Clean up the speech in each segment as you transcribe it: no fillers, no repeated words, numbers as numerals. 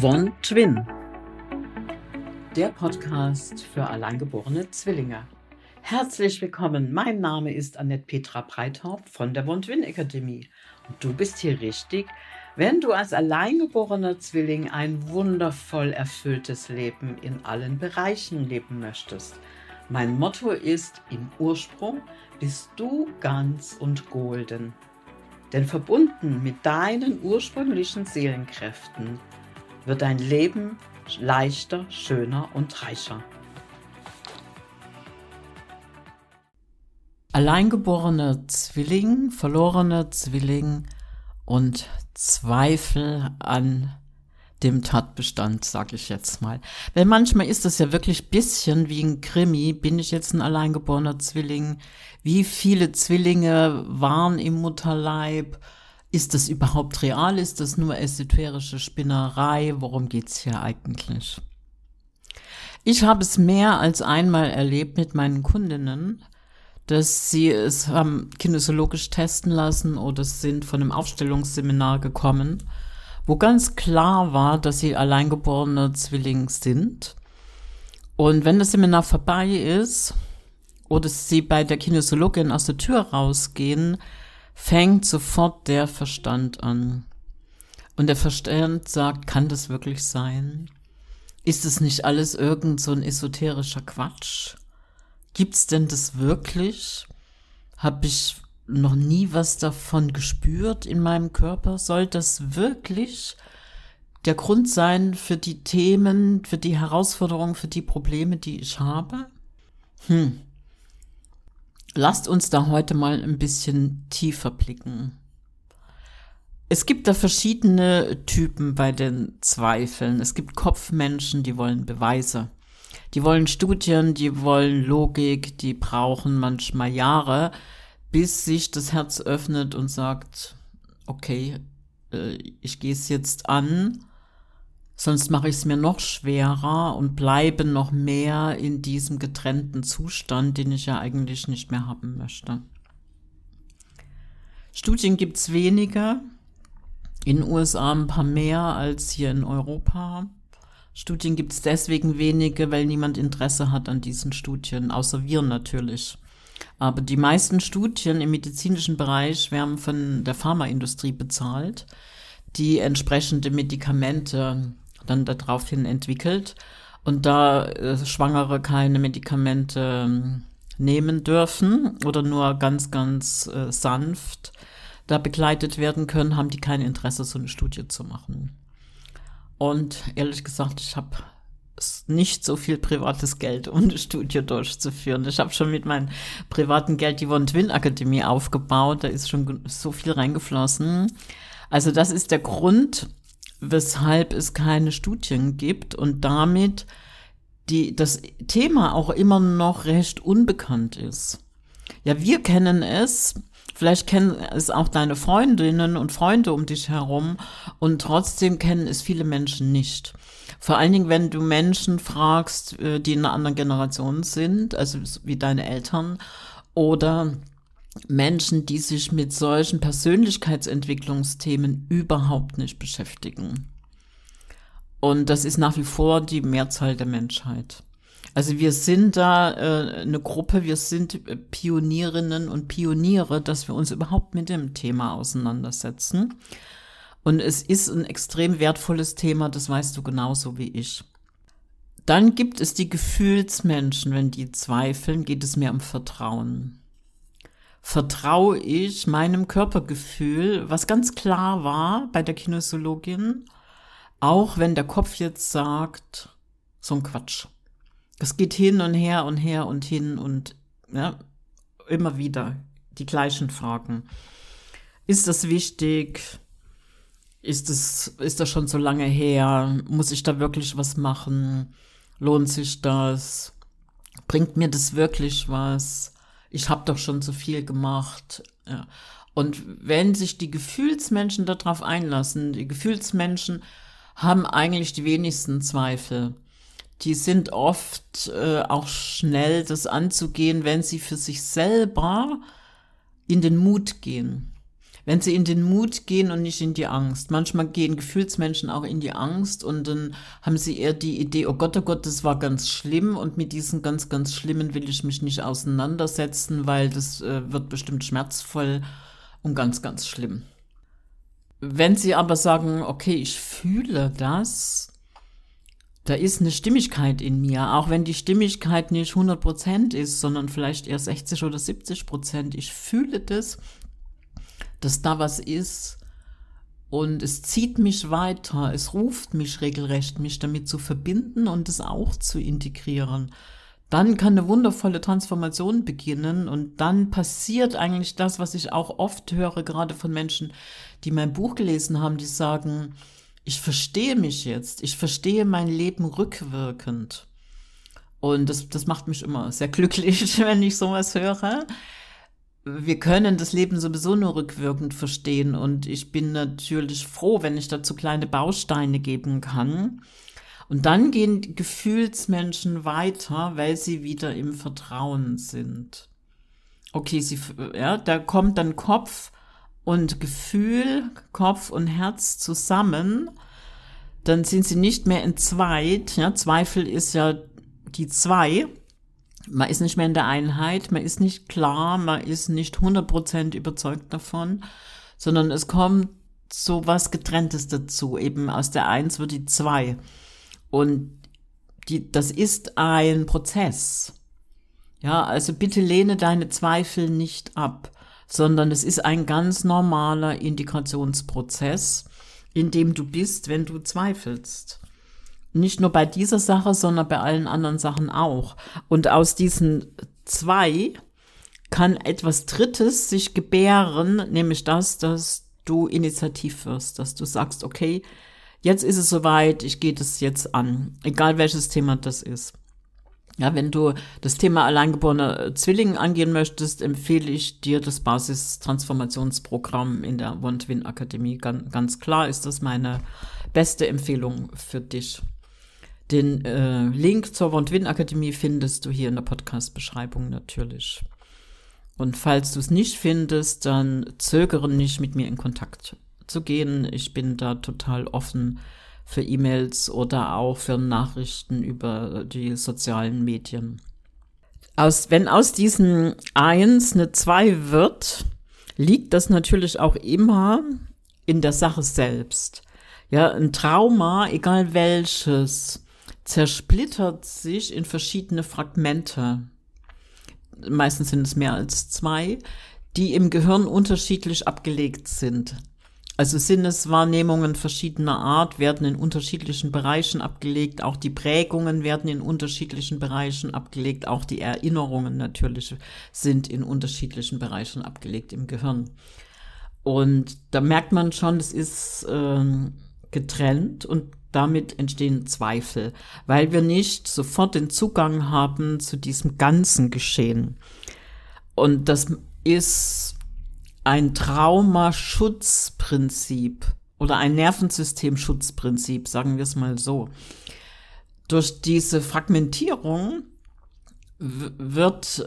One Twin, der Podcast für alleingeborene Zwillinge. Herzlich willkommen, mein Name ist Annette Petra Breithaupt von der One Twin Akademie. Und du bist hier richtig, wenn du als alleingeborener Zwilling ein wundervoll erfülltes Leben in allen Bereichen leben möchtest. Mein Motto ist: Im Ursprung bist du ganz und golden. Denn verbunden mit deinen ursprünglichen Seelenkräften wird dein Leben leichter, schöner und reicher. Alleingeborene Zwilling, verlorene Zwilling und Zweifel an dem Tatbestand, sage ich jetzt mal. Weil manchmal ist es ja wirklich ein bisschen wie ein Krimi. Bin ich jetzt ein alleingeborener Zwilling? Wie viele Zwillinge waren im Mutterleib? Ist das überhaupt real? Ist das nur esoterische Spinnerei? Worum geht's hier eigentlich? Ich habe es mehr als einmal erlebt mit meinen Kundinnen, dass sie es haben kinesiologisch testen lassen oder sind von einem Aufstellungsseminar gekommen, wo ganz klar war, dass sie alleingeborene Zwilling sind. Und wenn das Seminar vorbei ist oder sie bei der Kinesiologin aus der Tür rausgehen, fängt sofort der Verstand an. Und der Verstand sagt, kann das wirklich sein? Ist es nicht alles irgend so ein esoterischer Quatsch? Gibt's denn das wirklich? Habe ich noch nie was davon gespürt in meinem Körper? Soll das wirklich der Grund sein für die Themen, für die Herausforderungen, für die Probleme, die ich habe? Lasst uns da heute mal ein bisschen tiefer blicken. Es gibt da verschiedene Typen bei den Zweifeln. Es gibt Kopfmenschen, die wollen Beweise. Die wollen Studien, die wollen Logik, die brauchen manchmal Jahre, bis sich das Herz öffnet und sagt, okay, ich gehe es jetzt an, sonst mache ich es mir noch schwerer und bleibe noch mehr in diesem getrennten Zustand, den ich ja eigentlich nicht mehr haben möchte. Studien gibt es weniger, in den USA ein paar mehr als hier in Europa. Studien gibt es deswegen wenige, weil niemand Interesse hat an diesen Studien, außer wir natürlich. Aber die meisten Studien im medizinischen Bereich werden von der Pharmaindustrie bezahlt, die entsprechende Medikamente dann daraufhin entwickelt. Und da Schwangere keine Medikamente nehmen dürfen oder nur ganz, ganz sanft da begleitet werden können, haben die kein Interesse, so eine Studie zu machen. Und ehrlich gesagt, ich habe nicht so viel privates Geld, um eine Studie durchzuführen. Ich habe schon mit meinem privaten Geld die One Twin Akademie aufgebaut. Da ist schon so viel reingeflossen. Also das ist der Grund, weshalb es keine Studien gibt und damit das Thema auch immer noch recht unbekannt ist. Ja, wir kennen es. Vielleicht kennen es auch deine Freundinnen und Freunde um dich herum und trotzdem kennen es viele Menschen nicht. Vor allen Dingen, wenn du Menschen fragst, die in einer anderen Generation sind, also wie deine Eltern, oder Menschen, die sich mit solchen Persönlichkeitsentwicklungsthemen überhaupt nicht beschäftigen. Und das ist nach wie vor die Mehrzahl der Menschheit. Also wir sind da eine Gruppe, wir sind Pionierinnen und Pioniere, dass wir uns überhaupt mit dem Thema auseinandersetzen. Und es ist ein extrem wertvolles Thema, das weißt du genauso wie ich. Dann gibt es die Gefühlsmenschen, wenn die zweifeln, geht es mir um Vertrauen. Vertraue ich meinem Körpergefühl, was ganz klar war bei der Kinesiologin, auch wenn der Kopf jetzt sagt, so ein Quatsch. Es geht hin und her und her und hin und ja, immer wieder die gleichen Fragen. Ist das wichtig? Ist das schon so lange her? Muss ich da wirklich was machen? Lohnt sich das? Bringt mir das wirklich was? Ich habe doch schon so viel gemacht. Ja. Und wenn sich die Gefühlsmenschen darauf einlassen, die Gefühlsmenschen haben eigentlich die wenigsten Zweifel. Die sind oft auch schnell, das anzugehen, wenn sie für sich selber in den Mut gehen. Wenn sie in den Mut gehen und nicht in die Angst. Manchmal gehen Gefühlsmenschen auch in die Angst und dann haben sie eher die Idee, oh Gott, das war ganz schlimm und mit diesen ganz, ganz Schlimmen will ich mich nicht auseinandersetzen, weil das wird bestimmt schmerzvoll und ganz, ganz schlimm. Wenn sie aber sagen, okay, ich fühle das, da ist eine Stimmigkeit in mir, auch wenn die Stimmigkeit nicht 100% ist, sondern vielleicht eher 60 oder 70%. Ich fühle das, dass da was ist und es zieht mich weiter, es ruft mich regelrecht, mich damit zu verbinden und es auch zu integrieren. Dann kann eine wundervolle Transformation beginnen und dann passiert eigentlich das, was ich auch oft höre, gerade von Menschen, die mein Buch gelesen haben, die sagen, ich verstehe mich jetzt, ich verstehe mein Leben rückwirkend. Und das macht mich immer sehr glücklich, wenn ich sowas höre. Wir können das Leben sowieso nur rückwirkend verstehen und ich bin natürlich froh, wenn ich dazu kleine Bausteine geben kann. Und dann gehen die Gefühlsmenschen weiter, weil sie wieder im Vertrauen sind. Okay, da kommt dann Kopf und Gefühl, Kopf und Herz zusammen. Dann sind sie nicht mehr entzweit. Ja, Zweifel ist ja die zwei. Man ist nicht mehr in der Einheit, man ist nicht klar, man ist nicht 100% überzeugt davon, sondern es kommt so was Getrenntes dazu. Eben aus der Eins wird die Zwei. Und das ist ein Prozess. Ja, also bitte lehne deine Zweifel nicht ab, sondern es ist ein ganz normaler Integrationsprozess, in dem du bist, wenn du zweifelst. Nicht nur bei dieser Sache, sondern bei allen anderen Sachen auch. Und aus diesen zwei kann etwas Drittes sich gebären, nämlich das, dass du initiativ wirst, dass du sagst, okay, jetzt ist es soweit, ich gehe das jetzt an, egal welches Thema das ist. Ja, wenn du das Thema alleingeborener Zwilling angehen möchtest, empfehle ich dir das Basis-Transformationsprogramm in der One-Twin-Akademie. Ganz klar ist das meine beste Empfehlung für dich. Den Link zur One-Twin-Akademie findest du hier in der Podcast-Beschreibung natürlich. Und falls du es nicht findest, dann zögere nicht, mit mir in Kontakt zu gehen. Ich bin da total offen für E-Mails oder auch für Nachrichten über die sozialen Medien. Wenn aus diesen Eins eine Zwei wird, liegt das natürlich auch immer in der Sache selbst. Ja, ein Trauma, egal welches, zersplittert sich in verschiedene Fragmente. Meistens sind es mehr als zwei, die im Gehirn unterschiedlich abgelegt sind. Also Sinneswahrnehmungen verschiedener Art werden in unterschiedlichen Bereichen abgelegt, auch die Prägungen werden in unterschiedlichen Bereichen abgelegt, auch die Erinnerungen natürlich sind in unterschiedlichen Bereichen abgelegt im Gehirn. Und da merkt man schon, es ist getrennt und damit entstehen Zweifel, weil wir nicht sofort den Zugang haben zu diesem ganzen Geschehen. Und das ist ein Traumaschutzprinzip oder ein Nervensystemschutzprinzip, sagen wir es mal so. Durch diese Fragmentierung wird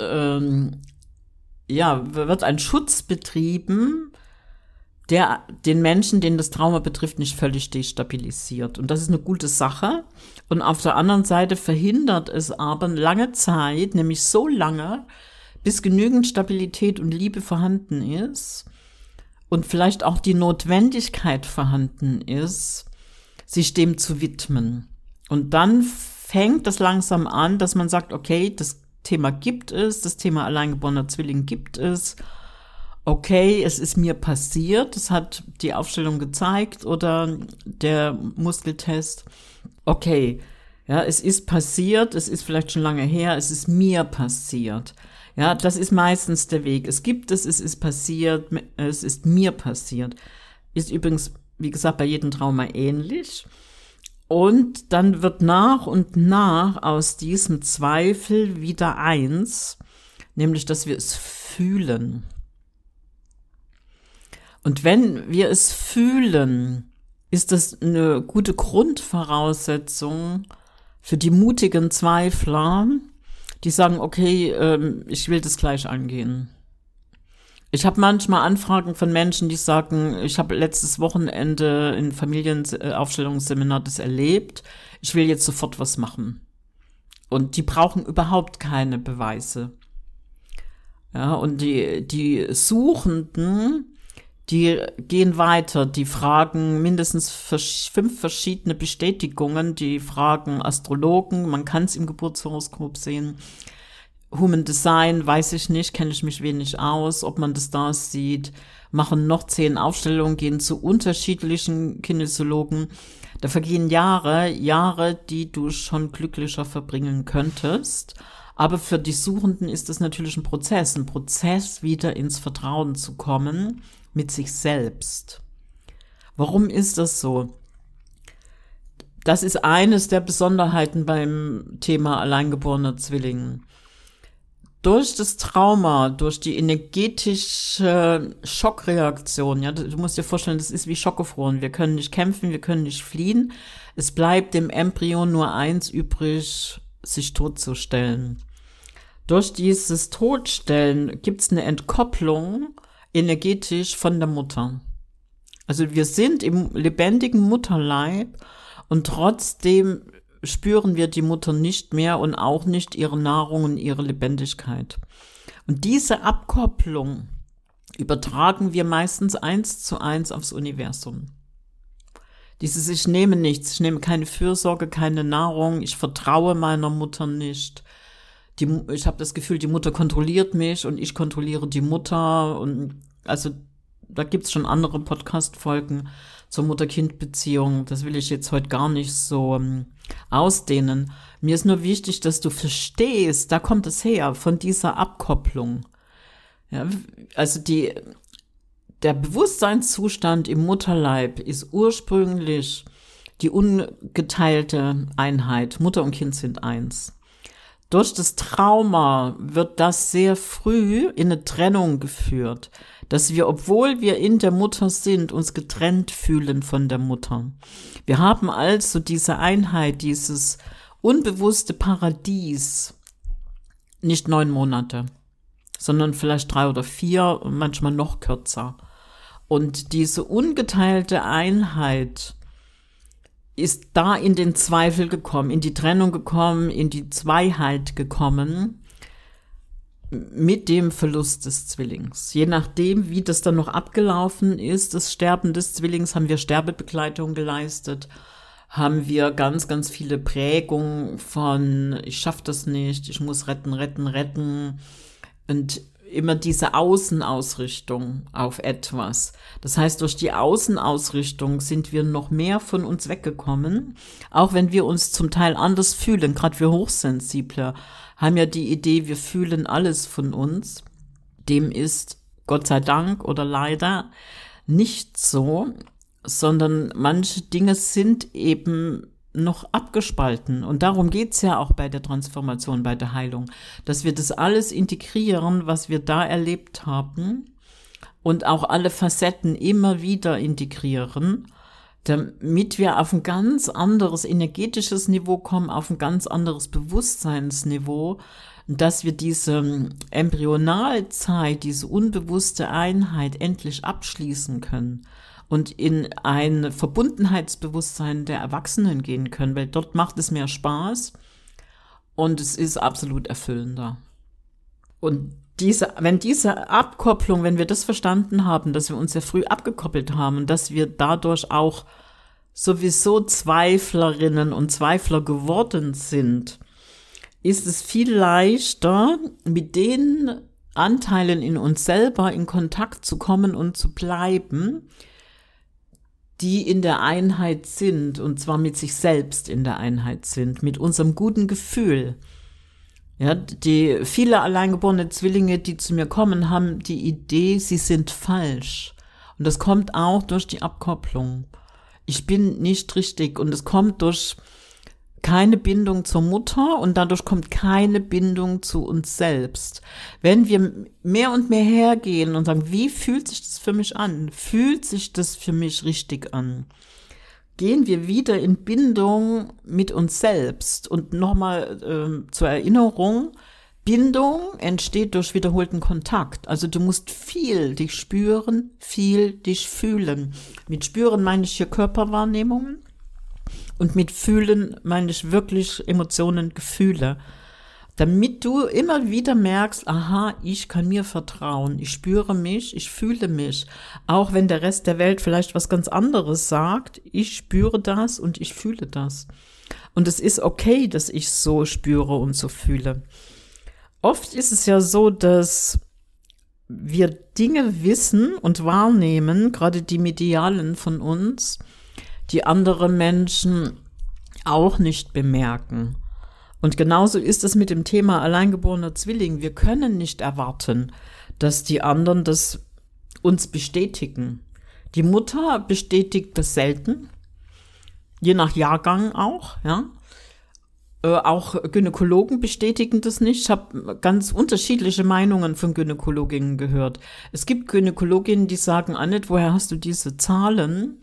ein Schutz betrieben, der den Menschen, den das Trauma betrifft, nicht völlig destabilisiert. Und das ist eine gute Sache. Und auf der anderen Seite verhindert es aber eine lange Zeit, nämlich so lange, bis genügend Stabilität und Liebe vorhanden ist und vielleicht auch die Notwendigkeit vorhanden ist, sich dem zu widmen. Und dann fängt das langsam an, dass man sagt, okay, das Thema gibt es, das Thema alleingeborener Zwilling gibt es. Okay, es ist mir passiert, das hat die Aufstellung gezeigt oder der Muskeltest. Okay, ja, es ist passiert, es ist vielleicht schon lange her, es ist mir passiert. Ja, das ist meistens der Weg. Es gibt es ist passiert, es ist mir passiert. Ist übrigens, wie gesagt, bei jedem Trauma ähnlich. Und dann wird nach und nach aus diesem Zweifel wieder eins, nämlich, dass wir es fühlen. Und wenn wir es fühlen, ist das eine gute Grundvoraussetzung für die mutigen Zweifler, die sagen, okay, ich will das gleich angehen. Ich habe manchmal Anfragen von Menschen, die sagen, ich habe letztes Wochenende in Familienaufstellungsseminar das erlebt, ich will jetzt sofort was machen. Und die brauchen überhaupt keine Beweise. Ja, und die Suchenden, die gehen weiter, die fragen mindestens 5 verschiedene Bestätigungen, die fragen Astrologen, man kann es im Geburtshoroskop sehen. Human Design, weiß ich nicht, kenne ich mich wenig aus, ob man das da sieht, machen noch 10 Aufstellungen, gehen zu unterschiedlichen Kinesiologen. Da vergehen Jahre, die du schon glücklicher verbringen könntest. Aber für die Suchenden ist das natürlich ein Prozess, wieder ins Vertrauen zu kommen mit sich selbst. Warum ist das so? Das ist eines der Besonderheiten beim Thema alleingeborener Zwilling. Durch das Trauma, durch die energetische Schockreaktion, ja, du musst dir vorstellen, das ist wie schockgefroren. Wir können nicht kämpfen, wir können nicht fliehen. Es bleibt dem Embryo nur eins übrig, sich totzustellen. Durch dieses Totstellen gibt es eine Entkopplung energetisch von der Mutter. Also wir sind im lebendigen Mutterleib und trotzdem spüren wir die Mutter nicht mehr und auch nicht ihre Nahrung und ihre Lebendigkeit. Und diese Abkopplung übertragen wir meistens 1:1 aufs Universum. Dieses ich nehme nichts, ich nehme keine Fürsorge, keine Nahrung, ich vertraue meiner Mutter nicht. Ich habe das Gefühl, die Mutter kontrolliert mich und ich kontrolliere die Mutter. Und also da gibt's schon andere Podcast-Folgen zur Mutter-Kind-Beziehung. Das will ich jetzt heute gar nicht so ausdehnen. Mir ist nur wichtig, dass du verstehst, da kommt es her, von dieser Abkopplung. Ja, also der Bewusstseinszustand im Mutterleib ist ursprünglich die ungeteilte Einheit. Mutter und Kind sind eins. Durch das Trauma wird das sehr früh in eine Trennung geführt, dass wir, obwohl wir in der Mutter sind, uns getrennt fühlen von der Mutter. Wir haben also diese Einheit, dieses unbewusste Paradies, nicht 9 Monate, sondern vielleicht 3 oder 4, manchmal noch kürzer. Und diese ungeteilte Einheit ist da in den Zweifel gekommen, in die Trennung gekommen, in die Zweiheit gekommen, mit dem Verlust des Zwillings. Je nachdem, wie das dann noch abgelaufen ist, das Sterben des Zwillings, haben wir Sterbebegleitung geleistet, haben wir ganz, ganz viele Prägungen von ich schaffe das nicht, ich muss retten und immer diese Außenausrichtung auf etwas. Das heißt, durch die Außenausrichtung sind wir noch mehr von uns weggekommen, auch wenn wir uns zum Teil anders fühlen. Gerade wir Hochsensible haben ja die Idee, wir fühlen alles von uns. Dem ist Gott sei Dank oder leider nicht so, sondern manche Dinge sind eben noch abgespalten. Und darum geht's ja auch bei der Transformation, bei der Heilung, dass wir das alles integrieren, was wir da erlebt haben und auch alle Facetten immer wieder integrieren, damit wir auf ein ganz anderes energetisches Niveau kommen, auf ein ganz anderes Bewusstseinsniveau, dass wir diese Embryonalzeit, diese unbewusste Einheit endlich abschließen können und in ein Verbundenheitsbewusstsein der Erwachsenen gehen können, weil dort macht es mehr Spaß und es ist absolut erfüllender. Und wenn diese Abkopplung, wenn wir das verstanden haben, dass wir uns sehr früh abgekoppelt haben und dass wir dadurch auch sowieso Zweiflerinnen und Zweifler geworden sind, ist es viel leichter, mit den Anteilen in uns selber in Kontakt zu kommen und zu bleiben, die in der Einheit sind, und zwar mit sich selbst in der Einheit sind, mit unserem guten Gefühl. Ja, viele alleingeborene Zwillinge, die zu mir kommen, haben die Idee, sie sind falsch. Und das kommt auch durch die Abkopplung. Ich bin nicht richtig, und es kommt durch keine Bindung zur Mutter und dadurch kommt keine Bindung zu uns selbst. Wenn wir mehr und mehr hergehen und sagen, wie fühlt sich das für mich an? Fühlt sich das für mich richtig an? Gehen wir wieder in Bindung mit uns selbst. Und nochmal zur Erinnerung, Bindung entsteht durch wiederholten Kontakt. Also du musst viel dich spüren, viel dich fühlen. Mit spüren meine ich hier Körperwahrnehmungen und mit fühlen meine ich wirklich Emotionen, Gefühle. Damit du immer wieder merkst, aha, ich kann mir vertrauen, ich spüre mich, ich fühle mich. Auch wenn der Rest der Welt vielleicht was ganz anderes sagt, ich spüre das und ich fühle das. Und es ist okay, dass ich so spüre und so fühle. Oft ist es ja so, dass wir Dinge wissen und wahrnehmen, gerade die Medialen von uns, die andere Menschen auch nicht bemerken. Und genauso ist es mit dem Thema alleingeborener Zwilling. Wir können nicht erwarten, dass die anderen das uns bestätigen. Die Mutter bestätigt das selten, je nach Jahrgang auch, ja. Auch Gynäkologen bestätigen das nicht. Ich habe ganz unterschiedliche Meinungen von Gynäkologinnen gehört. Es gibt Gynäkologinnen, die sagen, Annette, woher hast du diese Zahlen?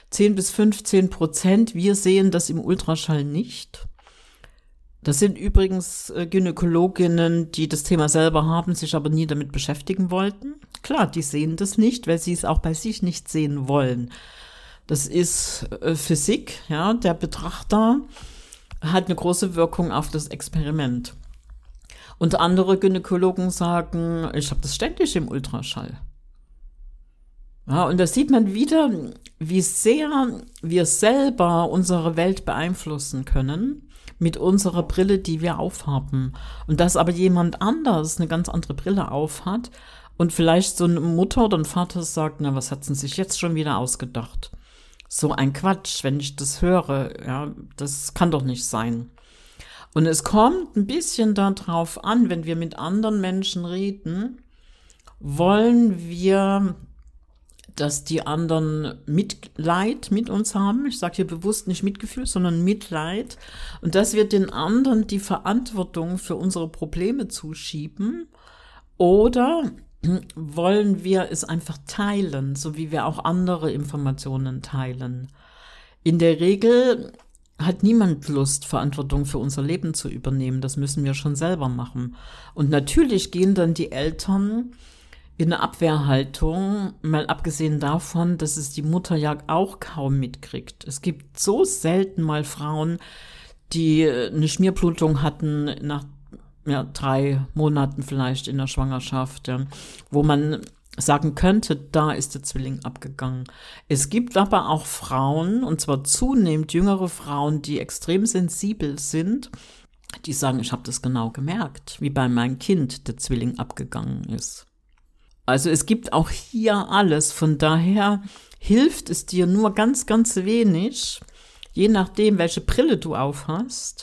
10-15%. Wir sehen das im Ultraschall nicht. Das sind übrigens Gynäkologinnen, die das Thema selber haben, sich aber nie damit beschäftigen wollten. Klar, die sehen das nicht, weil sie es auch bei sich nicht sehen wollen. Das ist Physik, ja, der Betrachter hat eine große Wirkung auf das Experiment. Und andere Gynäkologen sagen, ich habe das ständig im Ultraschall. Ja, und da sieht man wieder, wie sehr wir selber unsere Welt beeinflussen können mit unserer Brille, die wir aufhaben. Und dass aber jemand anders eine ganz andere Brille aufhat und vielleicht so eine Mutter oder ein Vater sagt, na, was hat sie sich jetzt schon wieder ausgedacht? So ein Quatsch, wenn ich das höre, ja, das kann doch nicht sein. Und es kommt ein bisschen darauf an, wenn wir mit anderen Menschen reden, wollen wir, dass die anderen Mitleid mit uns haben. Ich sage hier bewusst nicht Mitgefühl, sondern Mitleid. Und dass wir den anderen die Verantwortung für unsere Probleme zuschieben. Oder wollen wir es einfach teilen, so wie wir auch andere Informationen teilen. In der Regel hat niemand Lust, Verantwortung für unser Leben zu übernehmen. Das müssen wir schon selber machen. Und natürlich gehen dann die Eltern in eine Abwehrhaltung, mal abgesehen davon, dass es die Mutter ja auch kaum mitkriegt. Es gibt so selten mal Frauen, die eine Schmierblutung hatten nach 3 Monaten vielleicht in der Schwangerschaft, ja, wo man sagen könnte, da ist der Zwilling abgegangen. Es gibt aber auch Frauen, und zwar zunehmend jüngere Frauen, die extrem sensibel sind, die sagen, ich habe das genau gemerkt, wie bei meinem Kind der Zwilling abgegangen ist. Also es gibt auch hier alles, von daher hilft es dir nur ganz, ganz wenig, je nachdem, welche Brille du aufhast,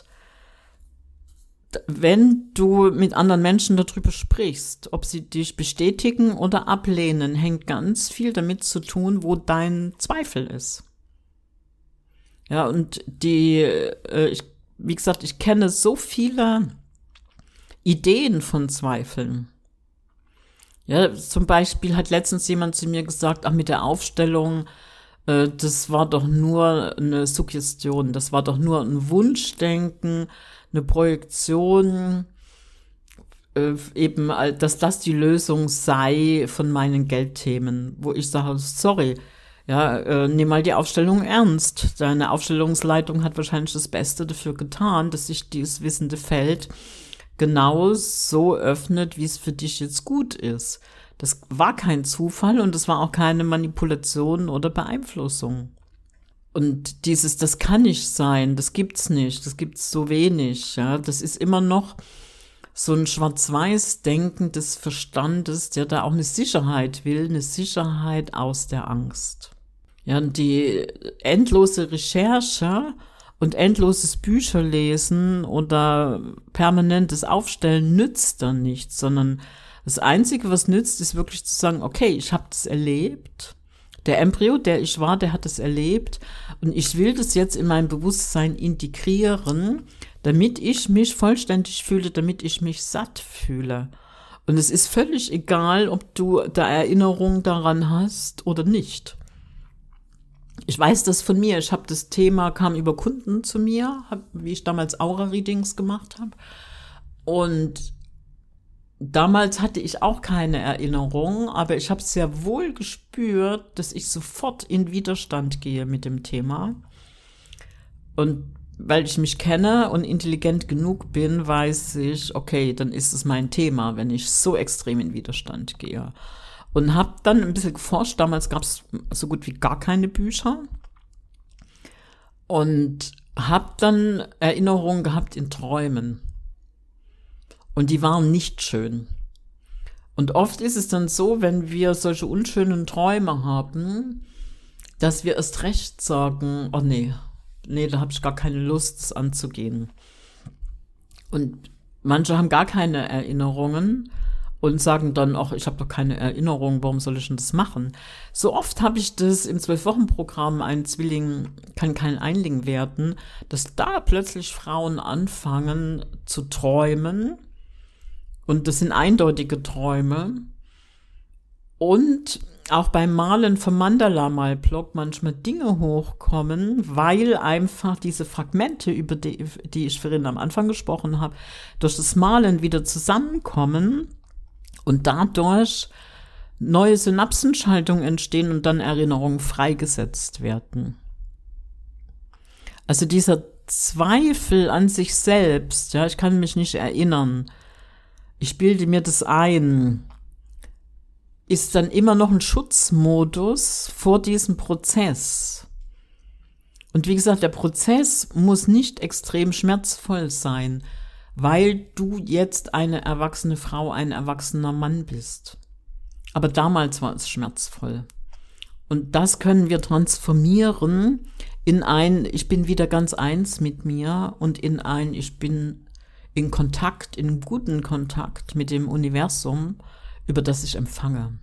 wenn du mit anderen Menschen darüber sprichst. Ob sie dich bestätigen oder ablehnen, hängt ganz viel damit zu tun, wo dein Zweifel ist. Ja, und wie gesagt, ich kenne so viele Ideen von Zweifeln. Ja, zum Beispiel hat letztens jemand zu mir gesagt, mit der Aufstellung, das war doch nur eine Suggestion, das war doch nur ein Wunschdenken, eine Projektion, eben, dass das die Lösung sei von meinen Geldthemen, wo ich sage, sorry, ja, nimm mal die Aufstellung ernst. Deine Aufstellungsleitung hat wahrscheinlich das Beste dafür getan, dass sich dieses wissende Feld genau so öffnet, wie es für dich jetzt gut ist. Das war kein Zufall und das war auch keine Manipulation oder Beeinflussung. Und das kann nicht sein, das gibt's nicht, das gibt's so wenig, ja. Das ist immer noch so ein Schwarz-Weiß-Denken des Verstandes, der da auch eine Sicherheit will, eine Sicherheit aus der Angst. Ja, und die endlose Recherche und endloses Bücherlesen oder permanentes Aufstellen nützt dann nichts, sondern das Einzige, was nützt, ist wirklich zu sagen, okay, ich habe das erlebt. Der Embryo, der ich war, der hat es erlebt und ich will das jetzt in mein Bewusstsein integrieren, damit ich mich vollständig fühle, damit ich mich satt fühle. Und es ist völlig egal, ob du da Erinnerung daran hast oder nicht. Ich weiß das von mir. Ich habe das Thema, kam über Kunden zu mir, wie ich damals Aura-Readings gemacht habe. Und damals hatte ich auch keine Erinnerung, aber ich habe sehr wohl gespürt, dass ich sofort in Widerstand gehe mit dem Thema. Und weil ich mich kenne und intelligent genug bin, weiß ich, okay, dann ist es mein Thema, wenn ich so extrem in Widerstand gehe. Und habe dann ein bisschen geforscht. Damals gab es so gut wie gar keine Bücher. Und habe dann Erinnerungen gehabt in Träumen. Und die waren nicht schön. Und oft ist es dann so, wenn wir solche unschönen Träume haben, dass wir erst recht sagen, oh nee, da habe ich gar keine Lust, das anzugehen. Und manche haben gar keine Erinnerungen und sagen dann auch, ich habe doch keine Erinnerung, warum soll ich denn das machen? So oft habe ich das im 12-Wochen-Programm, ein Zwilling kann kein Einling werden, dass da plötzlich Frauen anfangen zu träumen. Und das sind eindeutige Träume. Und auch beim Malen vom Mandala-Malblock manchmal Dinge hochkommen, weil einfach diese Fragmente, über die ich vorhin am Anfang gesprochen habe, durch das Malen wieder zusammenkommen und dadurch neue Synapsenschaltungen entstehen und dann Erinnerungen freigesetzt werden. Also dieser Zweifel an sich selbst, ja, ich kann mich nicht erinnern, ich bilde mir das ein, ist dann immer noch ein Schutzmodus vor diesem Prozess. Und wie gesagt, der Prozess muss nicht extrem schmerzvoll sein, weil du jetzt eine erwachsene Frau, ein erwachsener Mann bist. Aber damals war es schmerzvoll. Und das können wir transformieren in ein, ich bin wieder ganz eins mit mir und in ein, ich bin in Kontakt, in guten Kontakt mit dem Universum, über das ich empfange.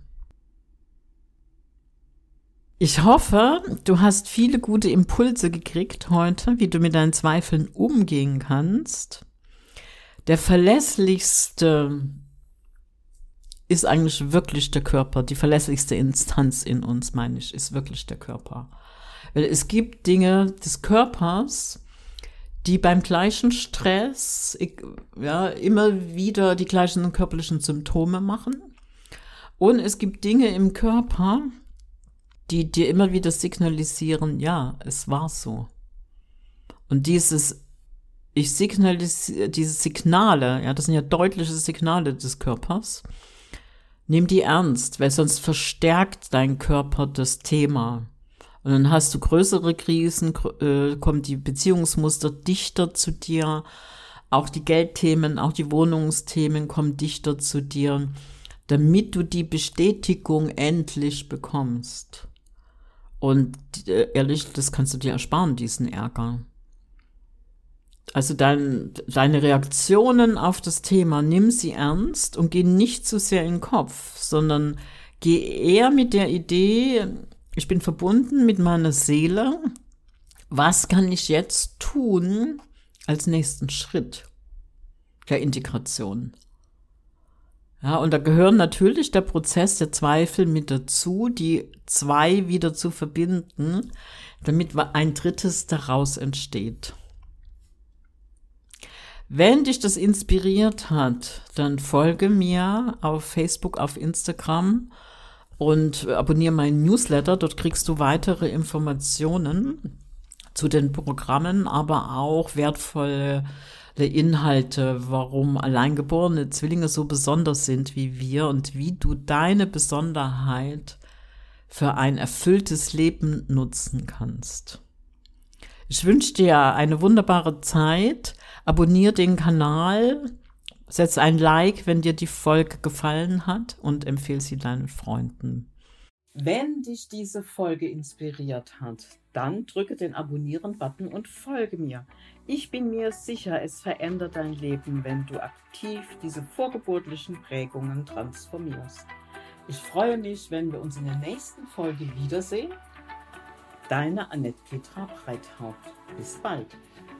Ich hoffe, du hast viele gute Impulse gekriegt heute, wie du mit deinen Zweifeln umgehen kannst. Der verlässlichste ist eigentlich wirklich der Körper. Die verlässlichste Instanz in uns, meine ich, ist wirklich der Körper. Weil es gibt Dinge des Körpers, die beim gleichen Stress immer wieder die gleichen körperlichen Symptome machen. Und es gibt Dinge im Körper, die dir immer wieder signalisieren, ja, es war so. Und diese Signale, ja, das sind ja deutliche Signale des Körpers, nimm die ernst, weil sonst verstärkt dein Körper das Thema. Und dann hast du größere Krisen, kommen die Beziehungsmuster dichter zu dir, auch die Geldthemen, auch die Wohnungsthemen kommen dichter zu dir, damit du die Bestätigung endlich bekommst. Und ehrlich, das kannst du dir ersparen, diesen Ärger. Also deine Reaktionen auf das Thema, nimm sie ernst und geh nicht zu sehr in den Kopf, sondern geh eher mit der Idee, ich bin verbunden mit meiner Seele. Was kann ich jetzt tun als nächsten Schritt der Integration? Ja, und da gehören natürlich der Prozess der Zweifel mit dazu, die zwei wieder zu verbinden, damit ein drittes daraus entsteht. Wenn dich das inspiriert hat, dann folge mir auf Facebook, auf Instagram und abonniere meinen Newsletter. Dort kriegst du weitere Informationen zu den Programmen, aber auch wertvolle Inhalte, warum alleingeborene Zwillinge so besonders sind wie wir und wie du deine Besonderheit für ein erfülltes Leben nutzen kannst. Ich wünsche dir eine wunderbare Zeit. Abonniere den Kanal, setz ein Like, wenn dir die Folge gefallen hat und empfehle sie deinen Freunden. Wenn dich diese Folge inspiriert hat, dann drücke den Abonnieren-Button und folge mir. Ich bin mir sicher, es verändert dein Leben, wenn du aktiv diese vorgeburtlichen Prägungen transformierst. Ich freue mich, wenn wir uns in der nächsten Folge wiedersehen. Deine Annette Petra Breithaupt. Bis bald.